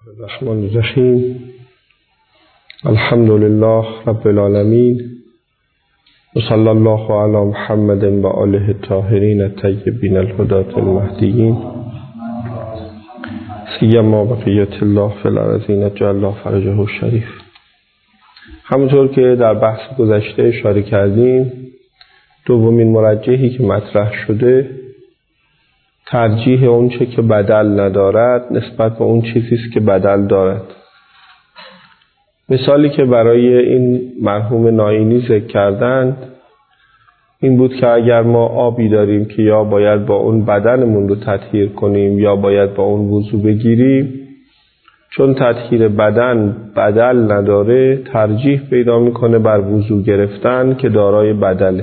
الرحمن الرحیم الحمد لله رب العالمین و صلی الله علی محمد و آله الطاهرین الطیبین الهداة المهدیین سیما بقیة الله فی الارضین جل الله فرجه الشریف. همونطور که در بحث گذشته اشاره کردیم، دومین مرجحی که مطرح شده ترجیح اون چه که بدل ندارد نسبت به اون چیزی است که بدل دارد. مثالی که برای این مرحوم ناینی ذکر کردند این بود که اگر ما آبی داریم که یا باید با اون بدنمون رو تطهیر کنیم یا باید با اون وضو بگیریم، چون تطهیر بدن بدل نداره ترجیح پیدا میکنه بر وضو گرفتن که دارای بدله.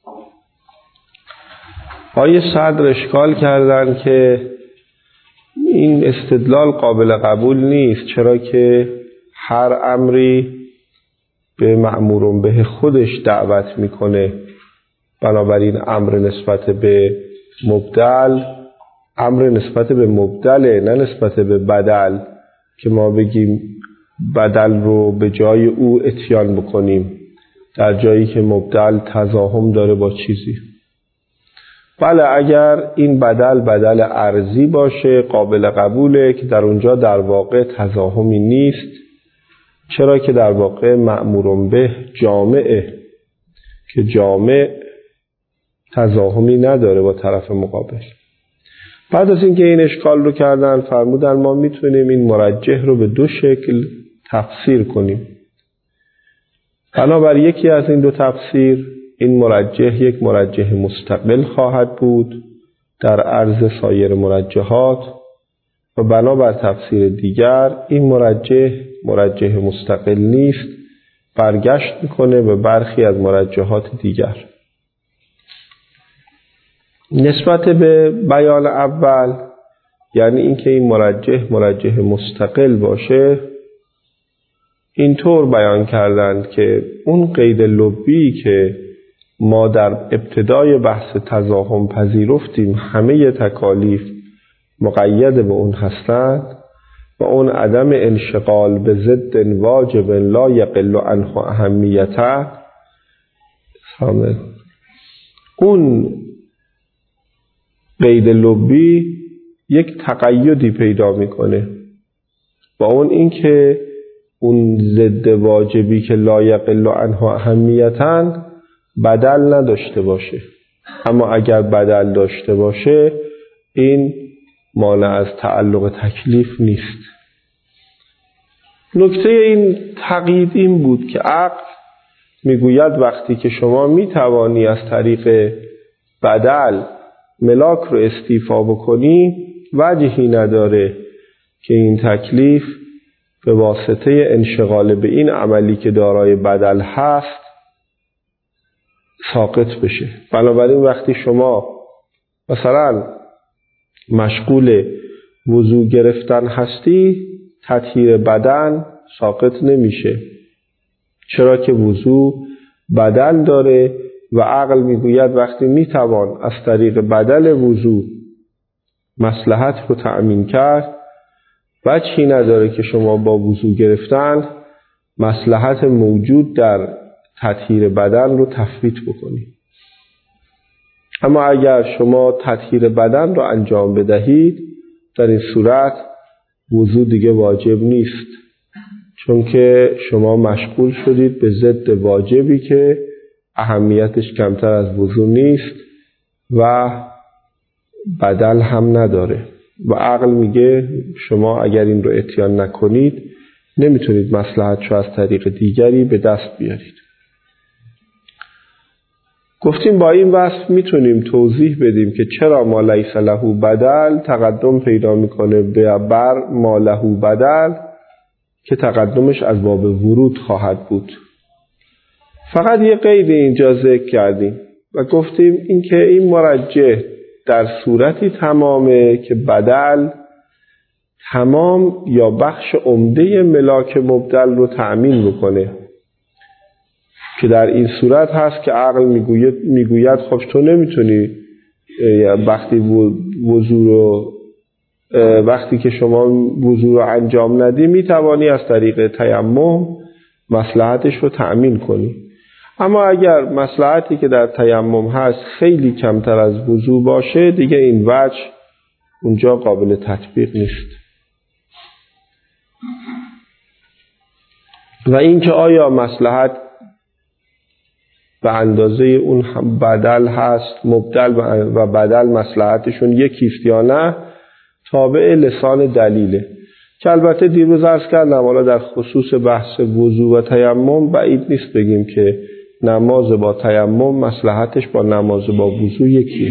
آیه صدر اشکال کردن که این استدلال قابل قبول نیست، چرا که هر امری به مأمور به خودش دعوت میکنه، بنابراین امر نسبت به مبدل امر نسبت به مبدله نه نسبت به بدل که ما بگیم بدل رو به جای او اتیان بکنیم در جایی که مبدل تزاحم داره با چیزی. بله، اگر این بدل ارضی باشه قابل قبوله که در اونجا در واقع تزاحمی نیست، چرا که در واقع مأمور به جامعه که جامع تزاحمی نداره با طرف مقابل. بعد از اینکه این اشکال رو کردن فرمودن ما میتونیم این مرجح رو به دو شکل تفسیر کنیم. بنابر یکی از این دو تفسیر این مرجح یک مرجح مستقل خواهد بود در عرض سایر مرجحات و بنابر تفسیر دیگر این مرجح مستقل نیست، برگشت میکنه به برخی از مرجحات دیگر. نسبت به بیان اول، یعنی اینکه این مرجح مستقل باشه، اینطور بیان کردند که اون قید لبی که ما در ابتدای بحث تزاحم پذیرفتیم همه تکالیف مقید به اون هستند و اون عدم انشغال به ضد واجب لا یقل عنه اهمیته، اون قید لبی یک تقیدی پیدا میکنه با اون اینکه اون ضد واجبی که لا یقل عنه اهمیتاً بدل نداشته باشه، اما اگر بدل داشته باشه این مانع از تعلق تکلیف نیست. نکته این تقیید این بود که عقل میگوید وقتی که شما میتوانی از طریق بدل ملاک رو استیفا بکنی وجهی نداره که این تکلیف به واسطه انشغال به این عملی که دارای بدل هست ساقط بشه. بنابراین وقتی شما مثلا مشغول وضو گرفتن هستی تطهیر بدن ساقط نمیشه، چرا که وضو بدل داره و عقل میگوید وقتی میتوان از طریق بدل وضو مصلحت رو تأمین کرد وجهی نداره که شما با وضو گرفتن مصلحت موجود در تطهیر بدن رو تفویت بکنی. اما اگر شما تطهیر بدن رو انجام بدهید در این صورت وضو دیگه واجب نیست، چون که شما مشغول شدید به ضد واجبی که اهمیتش کمتر از وضو نیست و بدل هم نداره و عقل میگه شما اگر این رو اتیان نکنید نمیتونید مصلحت رو از طریق دیگری به دست بیارید. گفتیم با این وصف میتونیم توضیح بدیم که چرا ما لیس له بدل تقدم پیدا میکنه بر ما له بدل که تقدمش از باب ورود خواهد بود. فقط یه قید اینجا ذکر کردیم و گفتیم اینکه این مرجح در صورتی تمامه که بدل تمام یا بخش عمده ملاک مبدل رو تأمین بکنه، که در این صورت هست که عقل میگوید خب تو نمیتونی وقتی وضو رو وقتی که شما وضو رو انجام ندی میتوانی از طریق تیمم مصلحتش رو تأمین کنی. اما اگر مصلحتی که در تیمم هست خیلی کمتر از وضو باشه، دیگه این وجه اونجا قابل تطبیق نیست. و اینکه آیا مصلحت به اندازه اون بدل هست، مبدل و بدل مصلحتشون یکیست یا نه، تابع لسان دلیله، که البته دیروز عرض کردم حالا در خصوص بحث وضو و تیمم بعید نیست بگیم که نماز با تیمم مصلحتش با نماز با وضو یکیه.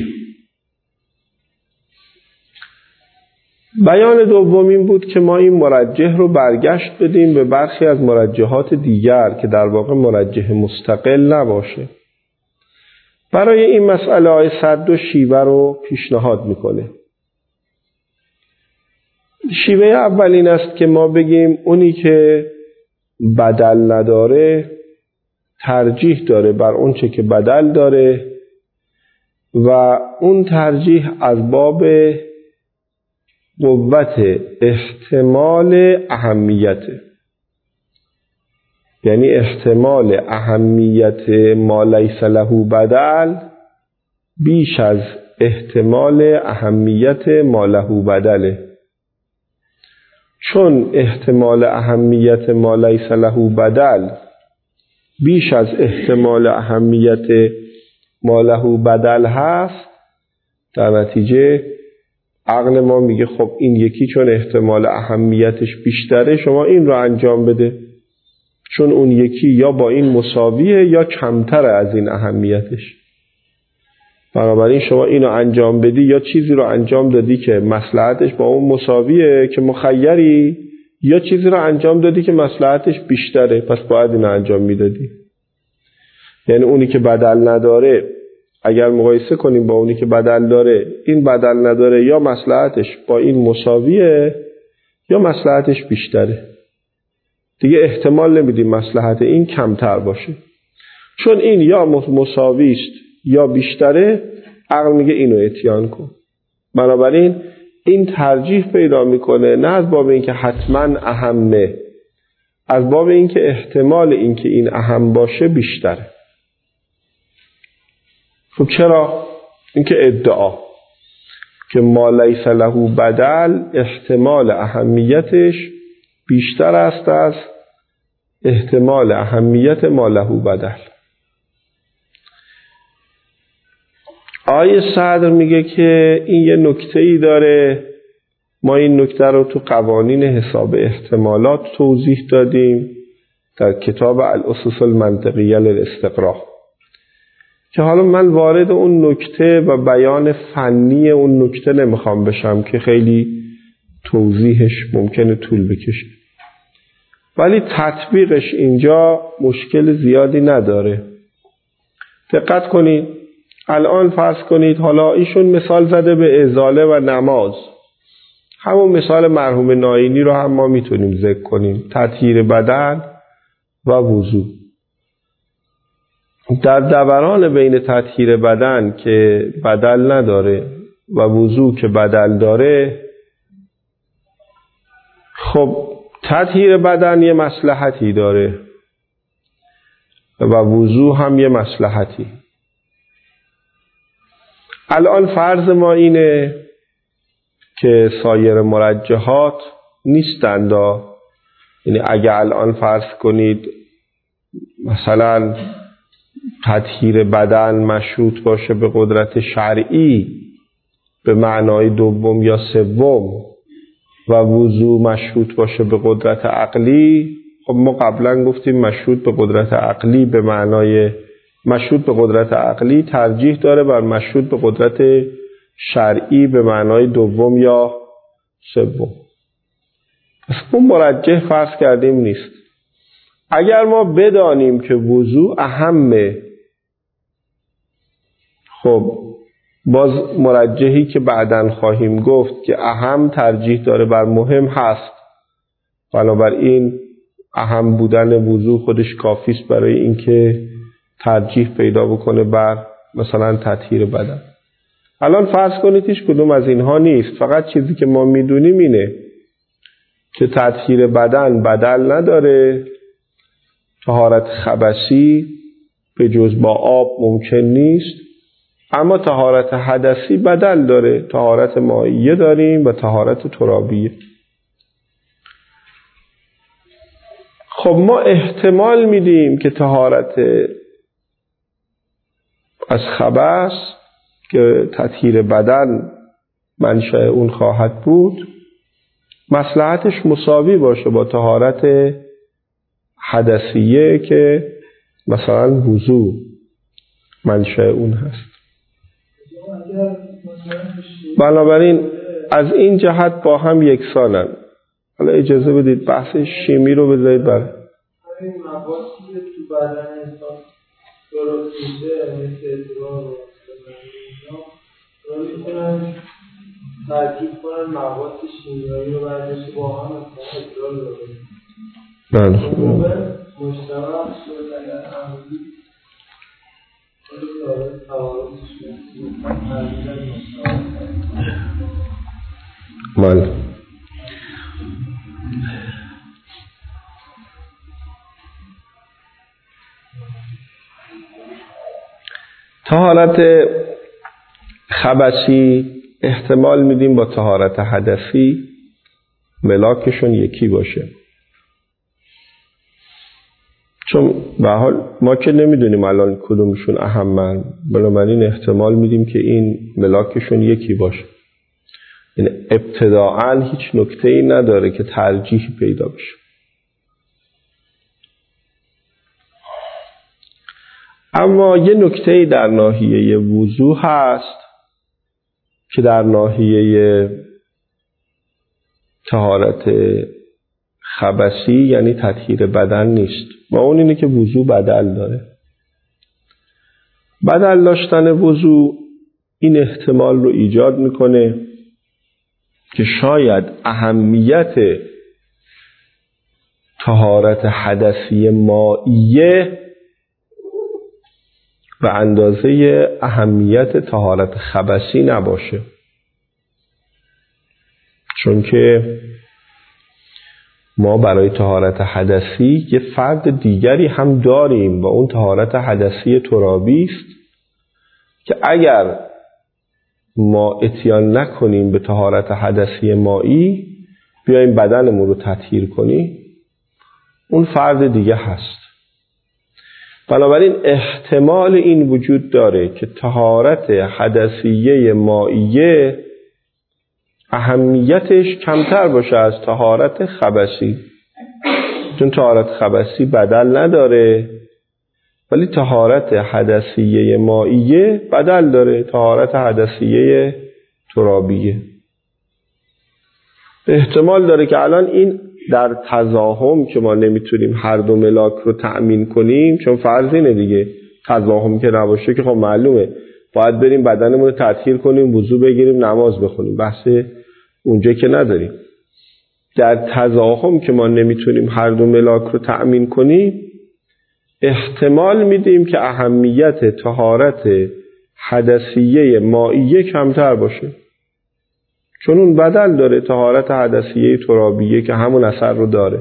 بیان دوم این بود که ما این مرجح رو برگشت بدیم به برخی از مرجحات دیگر که در واقع مرجح مستقل نباشه. برای این مسئله آیه صدر شیوه رو پیشنهاد میکنه. شیوه اول این است که ما بگیم اونی که بدل نداره ترجیح داره بر اون چه که بدل داره و اون ترجیح از باب قوت احتمال اهمیته، یعنی احتمال اهمیت ما لیس له بدل بیش از احتمال اهمیت ما له بدله. چون احتمال اهمیت ما لیس له بدل بیش از احتمال اهمیت ما له بدل هست، در نتیجه عقل ما میگه خب این یکی چون احتمال اهمیتش بیشتره شما این رو انجام بده، چون اون یکی یا با این مساویه یا کمتره از این اهمیتش. بنابراین شما اینو انجام بدی یا چیزی رو انجام دادی که مصلحتش با اون مساویه که مخیری، یا چیزی رو انجام دادی که مصلحتش بیشتره، پس باید اینو انجام میدادی. یعنی اونی که بدل نداره اگر مقایسه کنیم با اونی که بدل داره، این بدل نداره یا مصلحتش با این مساویه یا مصلحتش بیشتره، دیگه احتمال نمیدیم مصلحت این کمتر باشه. چون این یا مساوی است یا بیشتره، عقل میگه اینو اتیان کن. بنابراین این ترجیح پیدا میکنه، نه از باب اینکه حتما اهمه، از باب اینکه احتمال اینکه این اهم باشه بیشتره. خب چرا؟ اینکه ادعا که ما لیس له بدل احتمال اهمیتش بیشتر است از احتمال اهمیت ما له بدل. آیه صدر میگه که این یه نکته‌ای داره، ما این نکته رو تو قوانین حساب احتمالات توضیح دادیم در کتاب الاسس المنطقیه للاستقراء، که حالا من وارد اون نکته و بیان فنی اون نکته نمیخوام بشم که خیلی توضیحش ممکنه طول بکشه، ولی تطبیقش اینجا مشکل زیادی نداره. دقت کنید، الان فرض کنید حالا ایشون مثال زده به ازاله و نماز، همون مثال مرحوم ناینی رو هم ما میتونیم ذکر کنیم، تطهیر بدن و وضو. در دوران بین تطهیر بدن که بدل نداره و وضو که بدل داره، خب تطهیر بدن یه مصلحتی داره و وضو هم یه مصلحتی. الان فرض ما اینه که سایر مرجحات نیستند، یعنی اگه الان فرض کنید مثلا تطهیر بدن مشروط باشه به قدرت شرعی به معنای دوم یا سوم و وضو مشروط باشه به قدرت عقلی، خب ما قبلا گفتیم مشروط به قدرت عقلی به معنای مشروط به قدرت عقلی ترجیح داره بر مشروط به قدرت شرعی به معنای دوم یا سوم. پس اون مرجح فرض کردیم نیست. اگر ما بدانیم که وضو اهمه، خب باز مرجحی که بعداً خواهیم گفت که اهم ترجیح داره بر مهم هست، بنابراین اهم بودن وضو خودش کافی است برای اینکه ترجیح پیدا بکنه بر مثلا تطهیر بدن. الان فرض کنید هیچ کدوم از اینها نیست، فقط چیزی که ما میدونیم اینه که تطهیر بدن بدل نداره، طهارت خبثی به جز با آب ممکن نیست، اما طهارت حدثی بدل داره، طهارت مائیه داریم و طهارت ترابیه. خب ما احتمال میدیم که طهارت از خبث که تطهیر بدن منشأ اون خواهد بود مصلحتش مساوی باشه با طهارت حدثیه که مثلا وضو منشأ اون هست. بنابراین از این جهت با هم یکسانن. حالا اجازه بدید بحث شیمی رو بذارید برای این موادی که تو بدن انسان درست میشه مثل ادرار و اینا میتونن ترکیب کنن مواد شیمیایی رو برداشت با هم ادرار رو بکنن. بله خوبه. مجتمع شد اگر عملی خیلی داره توارثش بله. طهارت خبثی احتمال میدیم با طهارت حدثی ملاکشون یکی باشه، چون به حال ما که نمیدونیم الان کدومشون اهمن، بنابراین احتمال میدیم که این ملاکشون یکی باشه. این ابتداعاً هیچ نکته‌ای نداره که ترجیح پیدا بشه. اما یه نکته‌ای در ناحیه وضو هست که در ناحیه طهارت خبثی یعنی تطهیر بدن نیست و اون اینه که وضو بدل داره. بدل داشتن وضو این احتمال رو ایجاد میکنه که شاید اهمیت طهارت حدثی مائیه و اندازه اهمیت طهارت خبثی نباشه، چون که ما برای طهارت حدثی یه فرد دیگری هم داریم و اون طهارت حدثی ترابی است که اگر ما اتیان نکنیم به طهارت حدثی مایی بیایم بدنمون رو تطهیر کنیم اون فرد دیگه هست. بنابراین احتمال این وجود داره که طهارت حدثیه مائیه اهمیتش کمتر باشه از طهارت خبثی، چون طهارت خبثی بدل نداره ولی طهارت حدثیه مائیه بدل داره، طهارت حدثیه ترابیه. احتمال داره که الان این در تزاحم که ما نمیتونیم هر دو ملاک رو تأمین کنیم، چون فرض اینه دیگه تزاحم که نباشه که خب معلومه باید بریم بدنمون رو تطهیر کنیم، وضو بگیریم، نماز بخونیم، بحث اونجا که نداریم. در تزاحم که ما نمیتونیم هر دو ملاک رو تأمین کنیم احتمال میدیم که اهمیت طهارت حدثیه مائیه کمتر باشه، چون اون بدل داره، طهارت حدثیه ترابیه که همون اثر رو داره.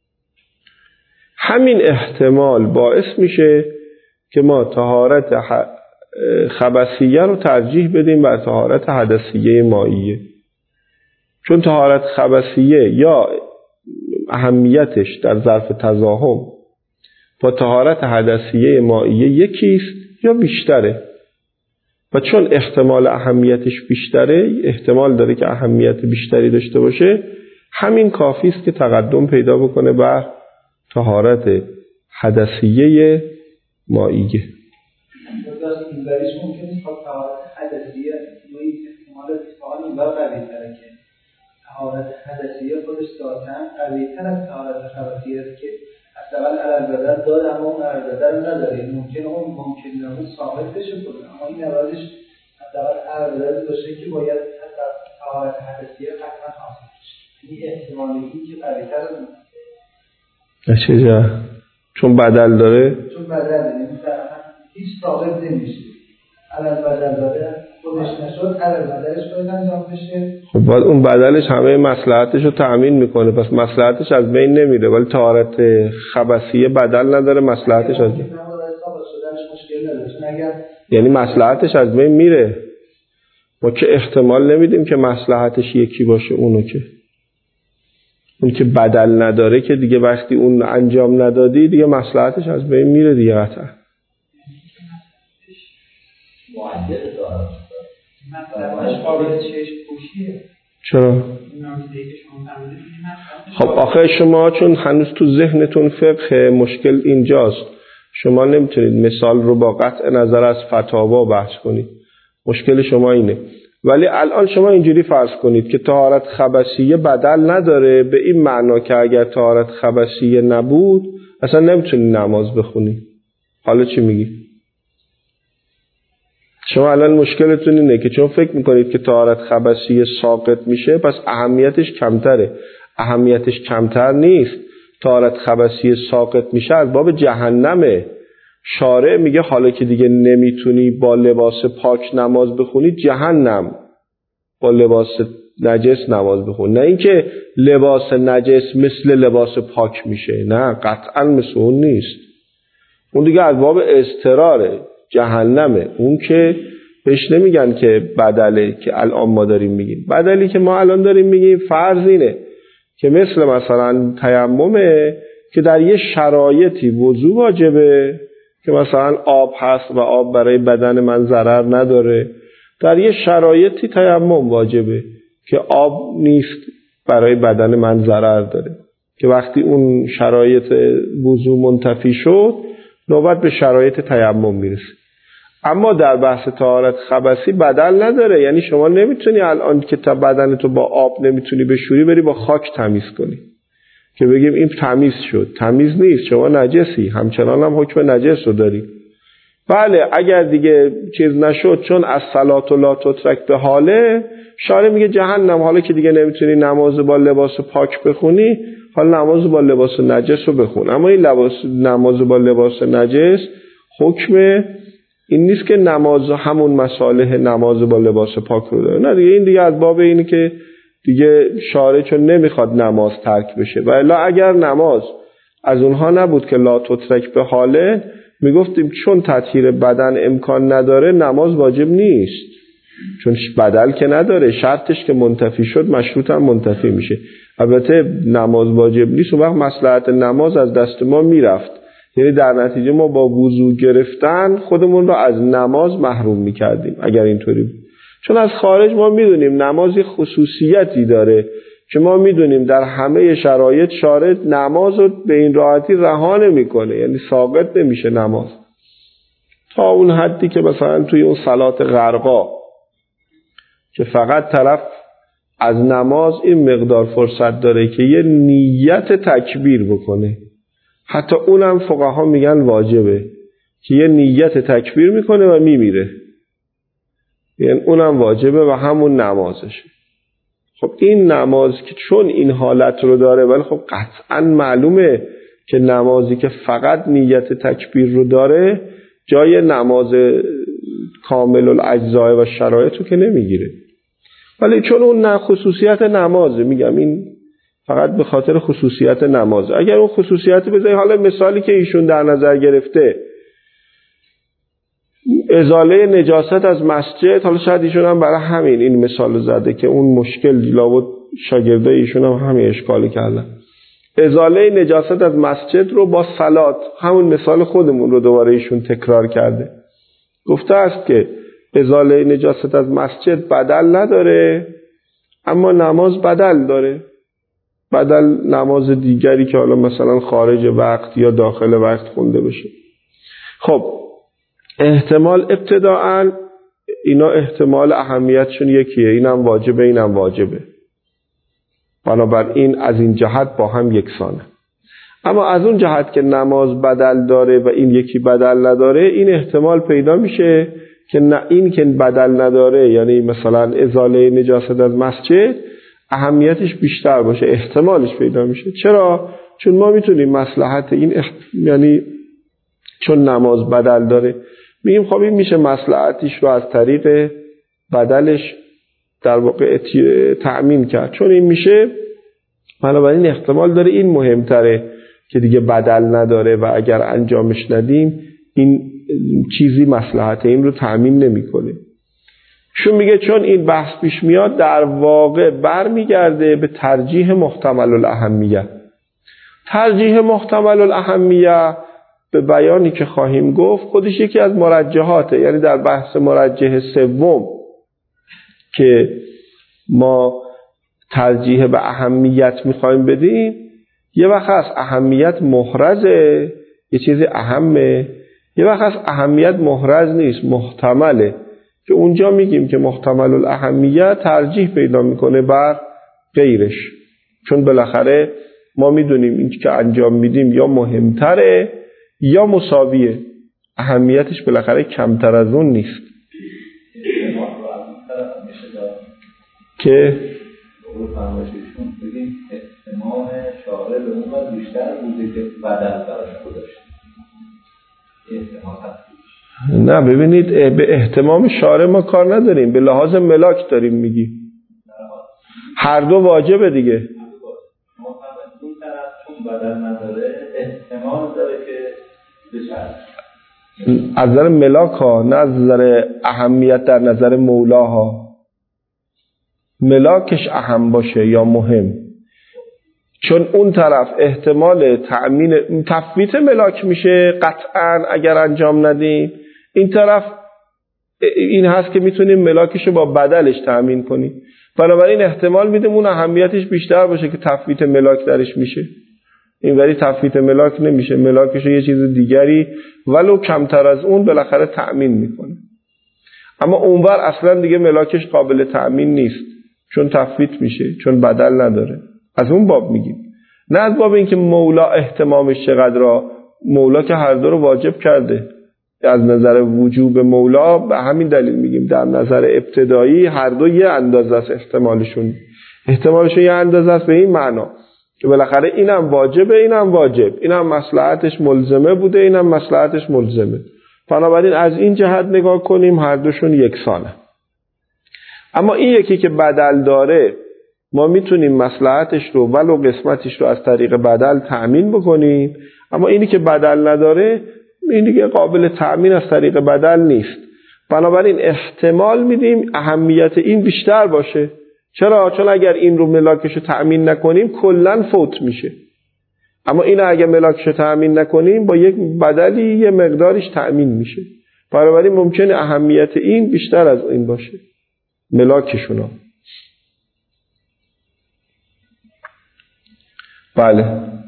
همین احتمال باعث میشه که ما طهارت خبثیه رو ترجیح بدیم بر طهارت حدثیه مائیه، چون طهارت خبثیه یا اهمیتش در ظرف تزاحم با طهارت حدثیه مائیه یکیست یا بیشتره و چون احتمال اهمیتش بیشتره، احتمال داره که اهمیت بیشتری داشته باشه، همین کافی است که تقدم پیدا بکنه بر طهارت حدثیه مائیه. این بریش ممکنه که طهارت حدثیه نوعی احتمال سوال این بار قوی‌تره که طهارت حدثیه خودش ذاتاً قوی‌تر از طهارت خبثیه است که حداقل علالبدن داد اما اون علالبدن رو نداره. ممکنه اون ثابت بشه کنه، اما این عوضش حداقل علالبدن باشه که باید طهارت حدثیه قطعا حاصل بشه. این احتمالی که قوی‌تر از چجا؟ چون بدل داره؟ چون بدل داره هیچ ثابت نمیشه. علالبدن داره خودش نشد عدد بدلش باید انجام بشه. خب باید اون بدلش همه مصلحتش رو تأمین میکنه، پس مصلحتش از بین نمیره. ولی طهارت خبثیه بدل نداره، مصلحتش از بین. یعنی مصلحتش از بین میره. ما که احتمال نمیدیم که مصلحتش یکی باشه اونو که اون که بدل نداره که دیگه وقتی اون انجام ندادی دیگه مصلحتش از بین میره دیگه قطعا. چرا؟ خب آخه شما چون هنوز تو ذهنتون فقه، مشکل اینجاست. شما نمیتونید مثال رو با قطع نظر از فتاوا بحث کنید. مشکل شما اینه. ولی الان شما اینجوری فرض کنید که طهارت خبثیه بدل نداره، به این معنا که اگر طهارت خبثیه نبود اصلا نمیتونید نماز بخونید. حالا چی میگی؟ شما الان مشکلتون اینه که چون فکر میکنید که طهارت خبثیه ساقط میشه پس اهمیتش کمتره. اهمیتش کمتر نیست. طهارت خبثیه ساقط میشه از باب جهنمه. شارع میگه حالا که دیگه نمیتونی با لباس پاک نماز بخونی، جهنم با لباس نجس نماز بخون. نه اینکه لباس نجس مثل لباس پاک میشه، نه قطعا مثل اون نیست. اون دیگه از باب اضطراره، جهنمه. اون که بهش نمیگن که بدله که الان ما داریم میگیم. بدلی که ما الان داریم میگیم فرض اینه که مثلا تیممه که در یه شرایطی وضو واجبه که مثلا آب هست و آب برای بدن من ضرر نداره، در یه شرایطی تیمم واجبه که آب نیست برای بدن من ضرر داره، که وقتی اون شرایط وضو منتفی شد نوبت به شرایط تیمم میرسه. اما در بحث طهارت خبثی بدل نداره. یعنی شما نمیتونی الان که تا بدنتو با آب نمیتونی بشوری بری با خاک تمیز کنی که بگیم این تمیز شد. تمیز نیست، شما نجسی، همچنان هم حکم نجس رو داری. بله اگر دیگه چیز نشد چون از صلات و لا تترک به حاله، شارع میگه جهنم حالا که دیگه نمیتونی نماز با لباس پاک بخونی، حالا نماز با لباس نجس رو بخون. اما این نماز با لباس نجس حکم این نیست که نماز همون مصالح نماز با لباس پاک رو داره. نه دیگه این دیگه از باب اینه که دیگه شارع چون نمیخواد نماز ترک بشه. و الا اگر نماز از اونها نبود که لا تترک به حاله، میگفتیم چون تطهیر بدن امکان نداره نماز واجب نیست، چون بدل که نداره، شرطش که منتفی شد مشروط هم منتفی میشه. البته نماز واجب نیست و وقت مصلحت نماز از دست ما میرفت، یعنی در نتیجه ما با وضو گرفتن خودمون رو از نماز محروم میکردیم اگر اینطوری بود. چون از خارج ما میدونیم نمازی خصوصیتی داره که ما میدونیم در همه شرایط شارع نماز رو به این راحتی رها نمیکنه، یعنی ساقط نمیشه نماز، تا اون حدی که مثلا توی اون صلات غرقا که فقط طرف از نماز این مقدار فرصت داره که یه نیت تکبیر بکنه، حتی اونم فقها میگن واجبه که یه نیت تکبیر میکنه و میمیره، یعنی اونم واجبه و همون نمازشه. خب این نماز که چون این حالت رو داره، ولی خب قطعا معلومه که نمازی که فقط نیت تکبیر رو داره جای نماز کامل الاجزاء و شرایط رو که نمیگیره. ولی چون اون خصوصیت نمازه، میگم این فقط به خاطر خصوصیت نمازه. اگر اون خصوصیت بذاری، حالا مثالی که ایشون در نظر گرفته ازاله نجاست از مسجد، حالا شاید ایشون هم برای همین این مثال زده که اون مشکل لابد شاگردای ایشون هم همین اشکالی کردن. ازاله نجاست از مسجد رو با صلات، همون مثال خودمون رو دوباره ایشون تکرار کرده. گفته است که ازاله نجاست از مسجد بدل نداره، اما نماز بدل داره. بدل نماز دیگری که حالا مثلا خارج وقت یا داخل وقت خونده بشه. خب احتمال ابتداءً اینا احتمال اهمیتشون یکیه، اینم واجبه اینم واجبه، بنابراین از این جهت با هم یکسانه. اما از اون جهت که نماز بدل داره و این یکی بدل نداره، این احتمال پیدا میشه که نه این که بدل نداره، یعنی مثلا ازاله نجاست از مسجد اهمیتش بیشتر باشه، احتمالش پیدا میشه. چرا؟ چون ما میتونیم مصلحت این یعنی چون نماز بدل داره میگیم خب این میشه مصلحتش رو از طریق بدلش در واقع تأمین کرد. چون این میشه، بنابراین احتمال داره این مهمتره که دیگه بدل نداره و اگر انجامش ندیم این چیزی مصلحت این رو تأمین نمیکنه. شون میگه چون این بحث پیش میاد در واقع برمیگرده به ترجیح محتمل الاهمیه. ترجیح محتمل الاهمیه به بیانی که خواهیم گفت خودش یکی از مرجحاته. یعنی در بحث مرجح سوم که ما ترجیح به اهمیت میخوایم بدیم، یه وقت از اهمیت محرزه، یه چیزی اهمه، یه وقت از اهمیت محرز نیست، محتمله، که اونجا میگیم که محتمل الاهمیت ترجیح پیدا میکنه بر غیرش. چون بالاخره ما میدونیم این که انجام میدیم یا مهمتره یا مساویه، اهمیتش بالاخره کمتر از اون نیست. که بگیم احتمام شارع به اون قدر بیشتر بوده که بدل براش گذاشته. نه ببینید، به احتمام شارع ما کار نداریم، به لحاظ ملاک داریم میگیم. هر دو واجبه دیگه. ما فقط اون طرف چون بدل نداره احتمال داره که بشه. از نظر ملاک ها، نه از نظر اهمیت در نظر مولا ها. ملاکش اهم باشه یا مهم، چون اون طرف احتمال تأمین تفویت ملاک میشه قطعا اگر انجام ندیم. این طرف این هست که میتونیم ملاکش رو با بدلش تأمین کنیم، بنابراین احتمال میدیم اون اهمیتش بیشتر باشه که تفویت ملاک درش میشه. این ولی تفویت ملاک نمیشه، ملاکش رو یه چیز دیگری ولو کمتر از اون بالاخره تأمین میکنه. اما اونور اصلا دیگه ملاکش قابل تأمین نیست، چون تفویت میشه، چون بدل نداره. از اون باب میگیم، نه از باب اینکه مولا احتمامش چقدر را. مولا که هر دو رو واجب کرده. از نظر وجوب مولا به همین دلیل میگیم در نظر ابتدایی هر دو یه اندازه است. احتمالشون یه اندازه است به این معنا که بالاخره اینم واجبه اینم واجب، اینم مصلحتش ملزمه بوده اینم مصلحتش ملزمه. بنابراین از این جهت نگاه کنیم هر دوشون یکسانه. اما این یکی که بدل داره ما میتونیم مصلحتش رو ولو قسمتش رو از طریق بدل تأمین بکنیم، اما اینی که بدل نداره این دیگه قابل تأمین از طریق بدل نیست. بنابراین احتمال میدیم اهمیت این بیشتر باشه. چرا؟ چون اگر این رو ملاکش رو تأمین نکنیم کلن فوت میشه، اما این اگر ملاکش رو تأمین نکنیم با یک بدلی یه مقدارش تأمین میشه. بنابراین ممکنه اهمیت این بیشتر از این باشه، ملاکشونا. بله،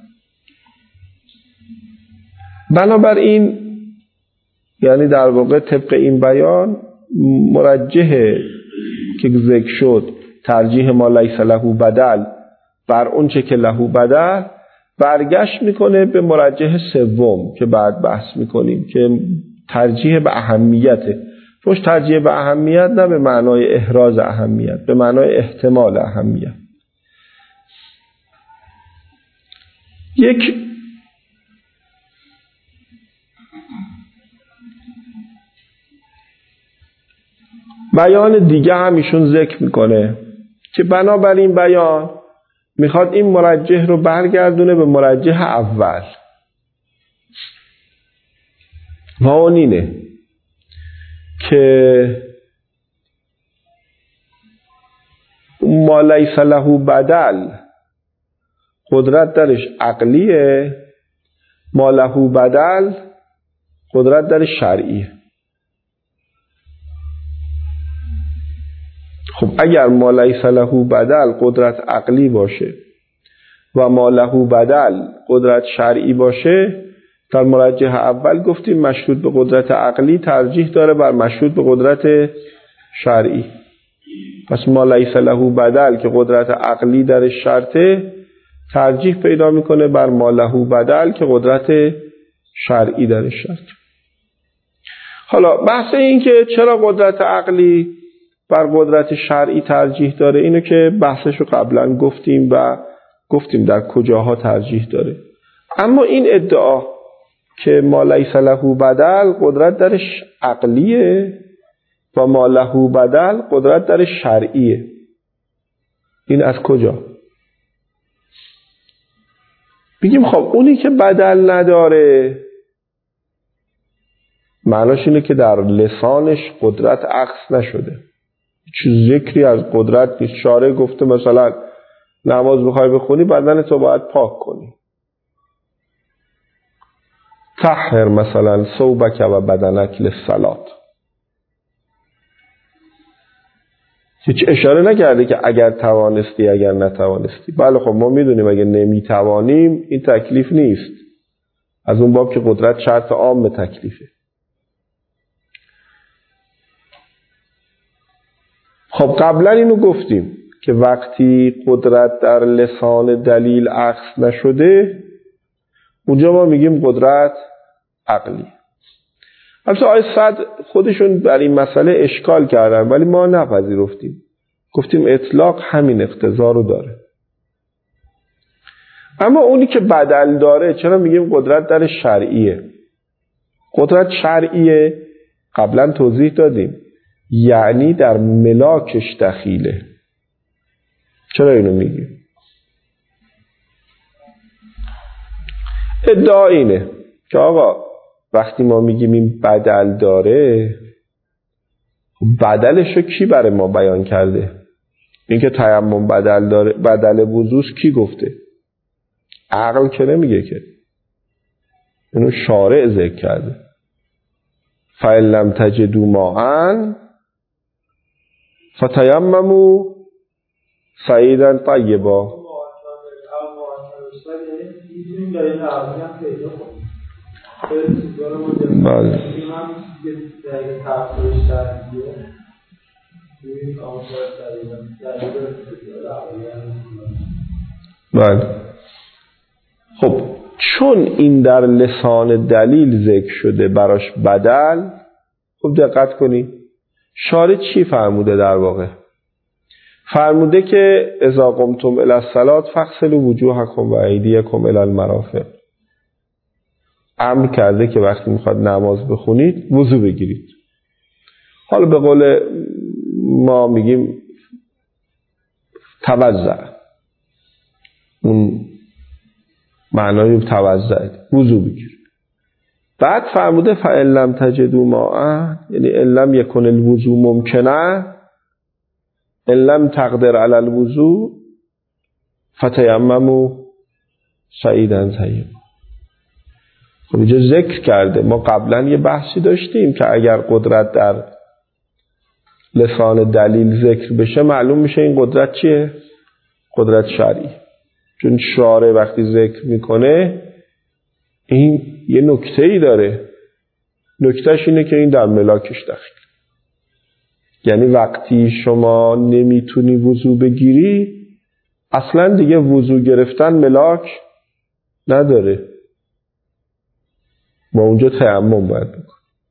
بنابراین یعنی در واقع طبق این بیان مرجح که ذکر شد ترجیح ما لیس له بدل بر اون چه که له بدل برگشت میکنه به مرجح سوم که بعد بحث میکنیم که ترجیح به اهمیته. روش ترجیح به اهمیت نه به معنای احراز اهمیت، به معنای احتمال اهمیت. یک بیان دیگه هم ایشون ذکر میکنه که بنابراین بیان میخواد این مرجح رو برگردونه به مرجح اول و اون اینه که ما لیس له بدل قدرت درش عقلیه، ما له بدل قدرت درش شرعیه. خب اگر ما لیس له بدل قدرت عقلی باشه و ما له بدل قدرت شرعی باشه، در مرجح اول گفتیم مشروط به قدرت عقلی ترجیح داره بر مشروط به قدرت شرعی. پس ما لیس له بدل که قدرت عقلی در شرطه ترجیح پیدا میکنه بر ما له بدل که قدرت شرعی در شرط. حالا بحث این که چرا قدرت عقلی بر قدرت شرعی ترجیح داره اینو که بحثش رو قبلا گفتیم و گفتیم در کجاها ترجیح داره. اما این ادعا که ما لیس له بدل قدرت درش عقلیه، و ما له بدل قدرت در شرعیه. این از کجا؟ بگیم خب اونی که بدل نداره معناش اینه که در لسانش قدرت عکس نشده، هیچ ذکری از قدرت نیست. شارع گفته مثلا نماز بخوای بخونی بدن تو باید پاک کنی، طهر مثلا ثوبک و بدنک للصلاة. هیچ اشاره نکرده که اگر توانستی اگر نتوانستی. بله خب ما میدونیم اگر نمیتوانیم این تکلیف نیست، از اون باب که قدرت شرط عام تکلیفه. خب قبلا اینو گفتیم که وقتی قدرت در لسان دلیل عکس نشده اونجا ما میگیم قدرت عقلی. البته آیه صد خودشون بر این مسئله اشکال کردن ولی ما نپذیرفتیم، گفتیم اطلاق همین اقتضا رو داره. اما اونی که بدل داره چرا میگیم قدرت در شرعیه؟ قدرت شرعیه قبلا توضیح دادیم یعنی در ملاکش دخیله. چرا اینو میگیم؟ ادعا اینه که آقا وقتی ما میگیم این بدل داره، بدلشو کی برای ما بیان کرده؟ این که تیمم بدل داره، بدل وضوء کی گفته؟ عقل که نمیگه که، اینو شارع ذکر کرده. فَإِن لَّمْ تَجِدُوا مَاءً فَتَيَمَّمُوا صَعِيدًا طَيِّبًا. بله بله. خب چون این در لسان دلیل ذکر شده براش بدل، خب دقت کنی شارع چی فرموده؟ در واقع فرموده که اذا قمتم الی الصلاة فاغسلوا وجوهکم و ایدیکم الی المرافق. امر کرده که وقتی میخواد نماز بخونید وضو بگیرید. حالا به قول ما میگیم توضع، اون معنای توضع وضو بگیرید. بعد فرموده فَإِن لَّمْ تَجِدُوا مَاءً، یعنی ان لم یکن الوضوء ممکنه، ان لم تقدر علی الوضوء فتیمموا صعیدا طیبا. خب اینجا ذکر کرده. ما قبلا یه بحثی داشتیم که اگر قدرت در لسان دلیل ذکر بشه معلوم میشه این قدرت چیه؟ قدرت شرعی. چون شارع وقتی ذکر میکنه این یه نکته‌ای داره، نکتهش اینه که این در ملاکش دخیل، یعنی وقتی شما نمیتونی وضو بگیری اصلا دیگه وضو گرفتن ملاک نداره، با اونجا تیمم باید بکن.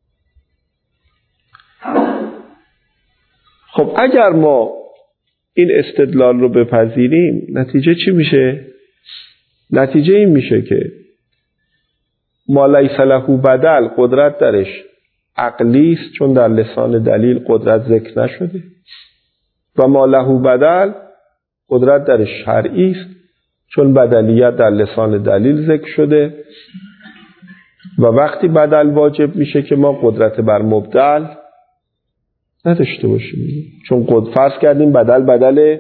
خب اگر ما این استدلال رو بپذیریم نتیجه چی میشه؟ نتیجه این میشه که ما لیس له بدل قدرت درش عقلی است چون در لسان دلیل قدرت ذکر نشده، و ما له بدل قدرت درش شرعی است چون بدلیت در لسان دلیل ذکر شده. و وقتی بدل واجب میشه که ما قدرت بر مبدل نداشته باشیم، چون فرض کردیم بدل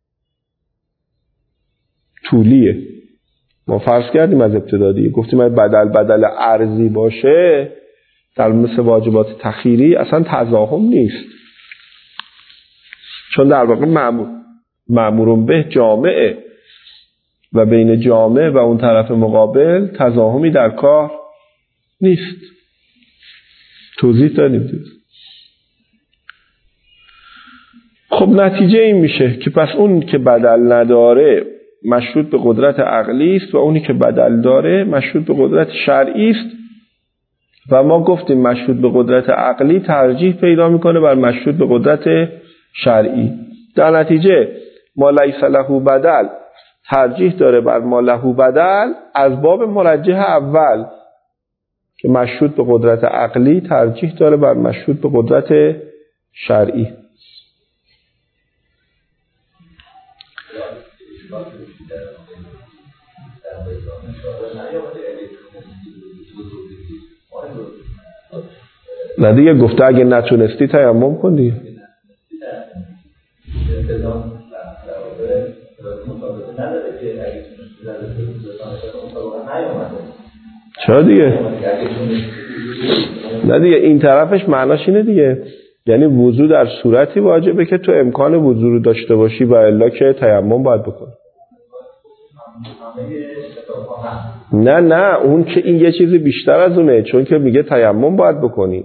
طولیه. ما فرض کردیم از ابتدا دیگه گفتیم بدل ارزی باشه در مثل واجبات تخیری اصلا تضاهم نیست، چون در واقع مأمورون به جامعه و بین جامعه و اون طرف مقابل تضاهمی در کار نیست. توضیح دادیم دیگه. خب نتیجه این میشه که پس اون که بدل نداره مشروط به قدرت عقلی است و اونی که بدل داره مشروط به قدرت شرعی است. و ما گفتیم مشروط به قدرت عقلی ترجیح پیدا میکنه بر مشروط به قدرت شرعی. در نتیجه ما لیس له بدل ترجیح داره بر ما له بدل از باب مرجح اول که مشروط به قدرت عقلی ترجیح داره بر مشروط به قدرت شرعی. نه دیگه گفته اگه نتونستی تیمم کن دیگه. چرا دیگه؟ نه دیگه این طرفش معناش اینه دیگه، یعنی وضو در صورتی واجبه که تو امکان وضو رو داشته باشی و الا که تیمم باید بکنی. نه اون که این یه چیزی بیشتر از اونه، چون که میگه تیمم باید بکنی.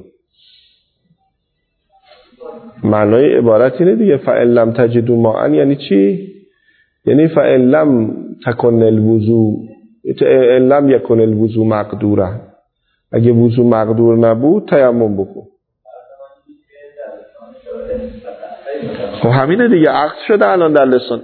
معنای عبارت اینه دیگه فإن لم تجدوا ماء، یعنی چی؟ یعنی فإن لم تکن الوضو، ان لم یکن الوضو مقدورا، اگه وضو مقدور نبود تیمم بکن. خب همینه دیگه، عقد شده الان در لسان.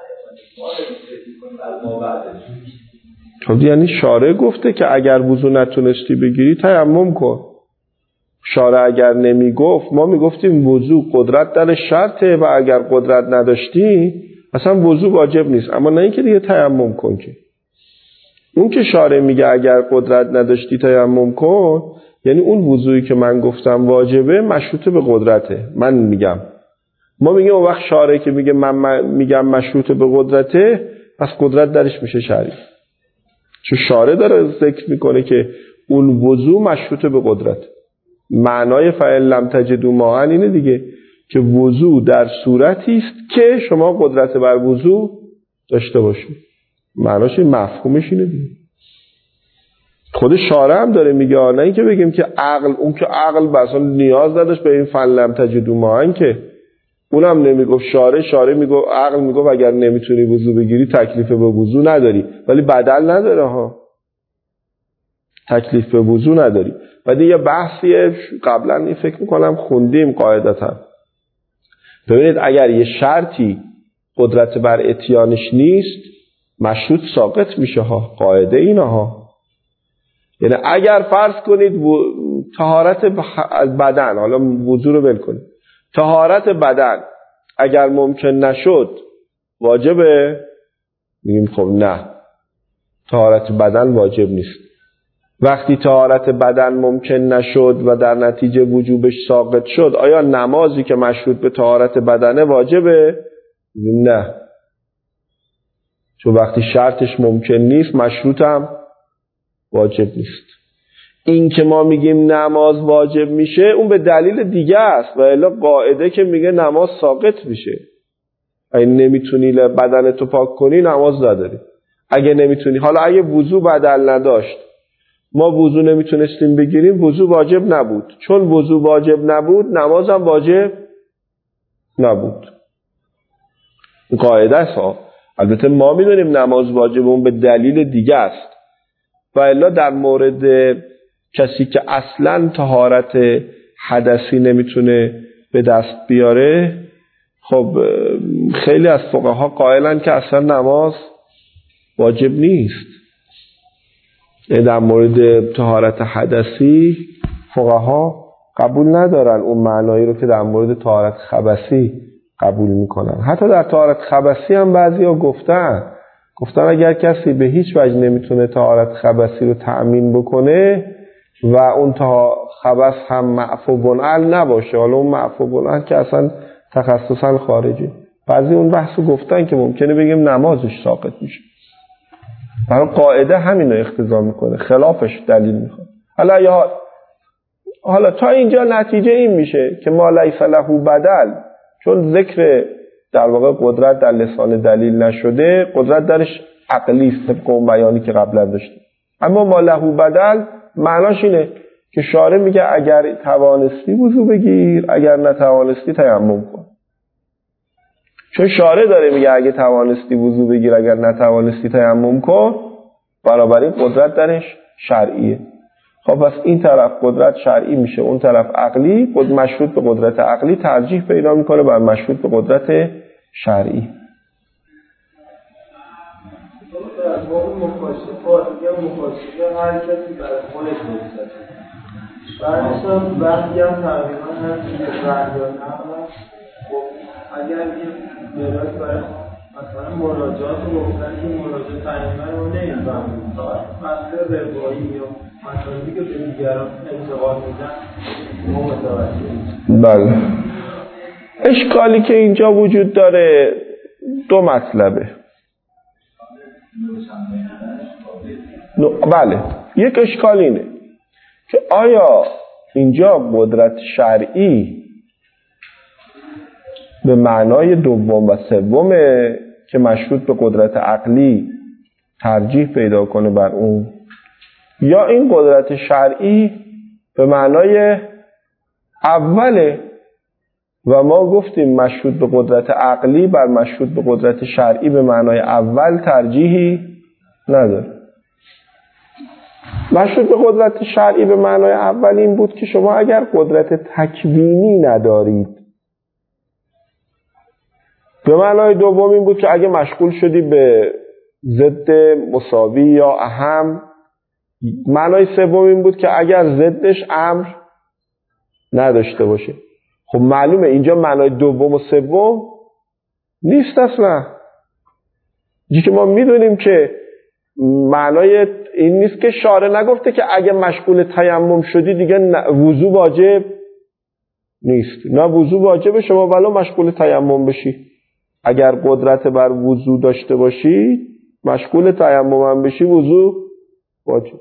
خب یعنی شارع گفته که اگر وضو نتونستی بگیری تیمم کن. شارع اگر نمی گفت، ما میگفتیم وضو قدرت در شرطه و اگر قدرت نداشتی اصلا وضو واجب نیست، اما نه اینکه دیگه تیمم کن. که اون که شارع میگه اگر قدرت نداشتی تیمم کن، یعنی اون وضویی که من گفتم واجبه مشروط به قدرته. من میگم، ما میگیم اون وقت شارع که میگه من میگم مشروط به قدرته، پس قدرت درش میشه شرعی، چون شارع داره ذکر میکنه که اون وضو مشروط به قدرت. معنای فإن لم تجدوا ماء اینه دیگه که وضو در صورتی است که شما قدرت بر وضو داشته باشید. معناش این، مفهومش اینه دیگه. خود شارع هم داره میگه، نه اینکه بگیم که عقل، اون که عقل مثلا نیاز نداشت به این فإن لم تجدوا ماء، که اونم نمیگفت. شارع میگفت، عقل میگفت اگر نمیتونی وضو بگیری تکلیف به وضو نداری، ولی بدل نداره ها، تکلیف به وضو نداری. بعد یه بحثیه قبلا این فکر میکنم خوندیم قاعدتا. ببینید اگر یه شرطی قدرت بر اتیانش نیست، مشروط ساقط میشه ها، قاعده اینه ها. یعنی اگر فرض کنید طهارت بدن، حالا وضو رو ول کنید، طهارت بدن اگر ممکن نشد واجبه؟ میگیم خب نه، طهارت بدن واجب نیست. وقتی طهارت بدن ممکن نشد و در نتیجه وجوبش ساقط شد، آیا نمازی که مشروط به طهارت بدنه واجبه؟ نه، چون وقتی شرطش ممکن نیست مشروط هم واجب نیست. این که ما میگیم نماز واجب میشه اون به دلیل دیگه است، و الا قاعده که میگه نماز ساقط میشه. اگه نمیتونی بدنتو پاک کنی نماز نداری. اگه نمیتونی، حالا اگه وضو بدل نداشت، ما وضو نمیتونستیم بگیریم، وضو واجب نبود. چون وضو واجب نبود نماز هم واجب نبود. قاعده است. البته ما میدونیم نماز واجب اون به دلیل دیگه است. و الا در مورد کسی که اصلا طهارت حدثی نمیتونه به دست بیاره، خب خیلی از فقها قائلن که اصلا نماز واجب نیست. در مورد طهارت حدثی فقها قبول ندارن اون معنایی رو که در مورد طهارت خبثی قبول میکنن. حتی در طهارت خبثی هم بعضیا گفتن اگر کسی به هیچ وجه نمیتونه طهارت خبثی رو تأمین بکنه و اون خبث هم معفو عنه نباشه، حالا اون معفو عنه که اصلا تخصصا خارجی، بعضی اون بحثو گفتن که ممکنه بگیم نمازش ساقط میشه. برای قاعده همین رو اقتضا میکنه، خلافش دلیل میخواد. حالا تا اینجا نتیجه این میشه که ما لیس له بدل، چون ذکر در واقع قدرت در لسان دلیل نشده، قدرت درش عقلی است طبق اون بیانی که قبلا داشتیم. اما ما له بدل معناش اینه که شارع میگه اگر توانستی وضو بگیر، اگر نتوانستی تیمم کن. چون شارع داره میگه اگه توانستی وضو بگیر، اگر نتوانستی تیمم کن، بنابراین قدرت درش شرعیه. خب پس این طرف قدرت شرعی میشه، اون طرف عقلی، مشروط به قدرت عقلی ترجیح پیدا میکنه بر مشروط به قدرت شرعی. بعدش هم وقتی هم تقریبا هست که بردار نقل خب اگر این مداد برای مثلا مراجعات رو گفتن که مراجعه تنیمه رو نمی‌فهمیم فقط مسئله روایی یا مطالبی که به دیگران انتقال میدن ما متوجه. بله، اشکالی که اینجا وجود داره دو مطلبه. بله، یک اشکال اینه که آیا اینجا قدرت شرعی به معنای دوم و سومه که مشروط به قدرت عقلی ترجیح پیدا کنه بر اون، یا این قدرت شرعی به معنای اوله و ما گفتیم مشروط به قدرت عقلی بر مشروط به قدرت شرعی به معنای اول ترجیحی نداره. مشروط به قدرت شرعی به معنای اول این بود که شما اگر قدرت تکوینی ندارید، به معنای دوم این بود که اگه مشغول شدی به ضد مساوی یا اهم، معنای سوم این بود که اگر ضدش امر نداشته باشه. خب معلومه اینجا معنای دوم و سوم نیست اصلا. اینجا که ما میدونیم که معنای این نیست که شارع نگفته که اگه مشغول تیمم شدی دیگه وضو واجب نیست. نه، وضو واجبه شما ولو مشغول تیمم بشی. اگر قدرت بر وضو داشته باشی مشغول تیمم هم بشی وضو واجب.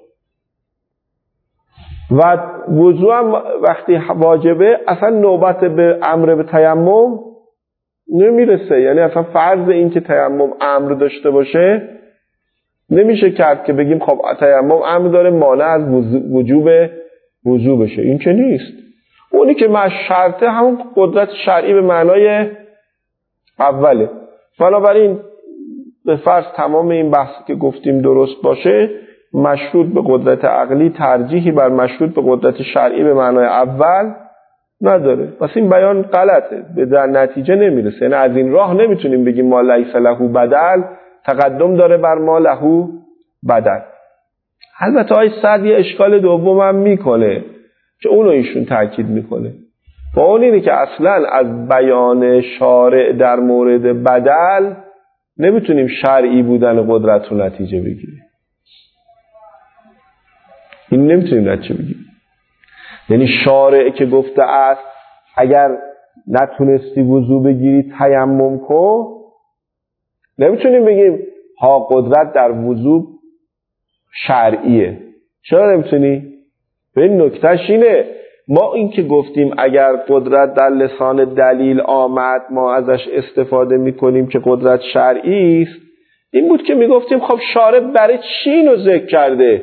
و وضو هم وقتی واجبه اصلا نوبت به امر به تیمم نمیرسه. یعنی اصلا فرض این که تیمم امر داشته باشه نمیشه کرد که بگیم خب تیمم امر داره مانع از وجوب وضو بشه. این که نیست. اونی که شرطه همون قدرت شرعی به معنای اوله. بنابراین به فرض تمام این بحثی که گفتیم درست باشه، مشروط به قدرت عقلی ترجیحی بر مشروط به قدرت شرعی به معنای اول نداره. پس این بیان غلطه، به در نتیجه نمیرسه. یعنی از این راه نمیتونیم بگیم ما لیس له بدل تقدم داره بر ما له بدل. البته آقای سعد یه اشکال دوم هم میکنه که اونو ایشون تاکید میکنه، و اون اینه که اصلا از بیان شارع در مورد بدل نمیتونیم شرعی بودن قدرت رو نتیجه بگیریم. این نمیتونیم نتیجه بگیریم. یعنی شارع که گفته است اگر نتونستی وضو بگیری تیمم کن، نمیتونیم بگیم ها قدرت در وضو شرعیه. چرا نمیتونی؟ به این نکتهش اینه ما این که گفتیم اگر قدرت در لسان دلیل آمد ما ازش استفاده میکنیم که قدرت شرعی است. این بود که میگفتیم خب شارع برای چی اینو ذکر کرده؟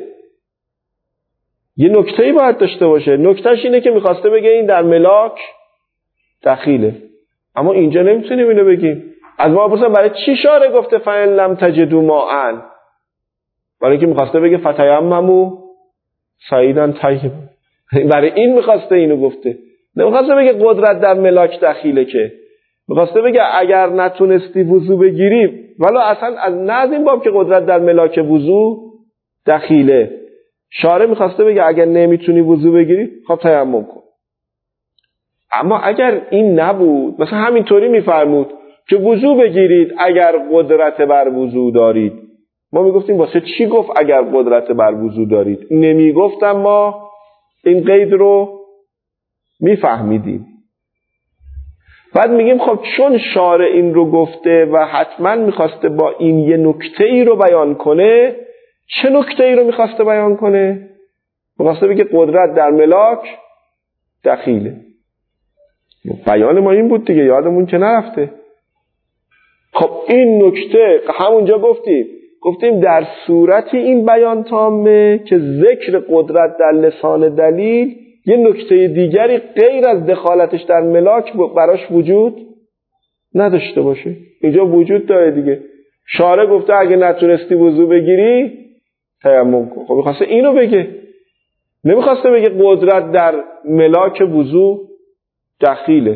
یه نکته‌ای باید داشته باشه. نکتهش اینه که میخواسته بگه این در ملاک دخیله، اما اینجا نمیتونیم اینو بگیم. از ما بپرسن برای چی شارع گفته فإن لم تجدوا ماء؟ برای اینکه میخواسته بگه فتیمموا صعیدا طیبا. برای این میخواسته اینو گفته، نمیخواسته بگه قدرت در ملاک دخیله، که میخواسته بگه اگر نتونستی وضو بگیری، ولی اصلا از این باب که قدرت در ملاک وضو دخیله، شارع میخواسته بگه اگر نمیتونی وضو بگیری خب تیمم کن. اما اگر این نبود، مثلا همینطوری میفرمود که وضو بگیرید اگر قدرت بر وضو دارید، ما میگفتیم واسه چی گفت اگر قدرت بر وضو دارید؟ نمیگفتم ما این قید رو میفهمیدیم. بعد میگیم خب چون شارع این رو گفته و حتما میخواسته با این یه نکته ای رو بیان کنه، چه نکته ای رو میخواسته بیان کنه؟ میخواسته بگه قدرت در ملاک دخیله. بیان ما این بود دیگه، یادمون که نرفته. خب این نکته همونجا گفتیم در صورتی این بیان تامه که ذکر قدرت در لسان دلیل یه نکته دیگری غیر از دخالتش در ملاک براش وجود نداشته باشه. اینجا وجود داره دیگه. شارع گفته اگه نتونستی وضو بگیری تیمم کن. خب میخواسته اینو بگه، نمیخواسته بگه قدرت در ملاک وضو دخیله.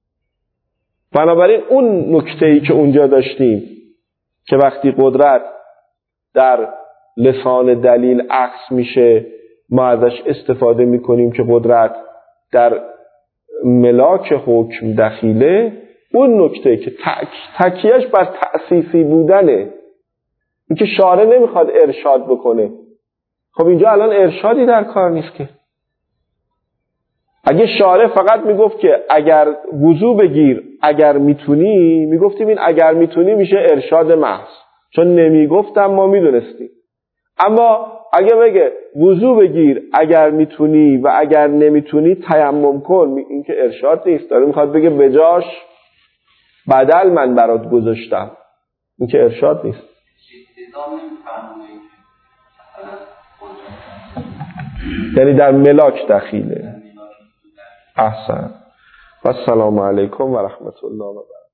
بنابراین اون نکته‌ای که اونجا داشتیم که وقتی قدرت در لسان دلیل عکس میشه ما ازش استفاده میکنیم که قدرت در ملاک حکم دخیله، اون نکته که تکیهش بر تأسیسی بودنه، این که شارع نمیخواد ارشاد بکنه. خب اینجا الان ارشادی در کار نیست که. اگه شارع فقط میگفت که اگر وضو بگیر اگر میتونی، میگفتیم این اگر میتونی میشه ارشاد محض، چون نمیگفتم ما میدونستیم. اما اگه بگه وضو بگیر اگر میتونی و اگر نمیتونی تیمم کن، این که ارشاد نیست، داره میخواد بگه بجاش بدل من برات گذاشتم، این که ارشاد نیست. یعنی در ملاک دخیله. احسن. و السلام علیکم و رحمت الله و برکاته.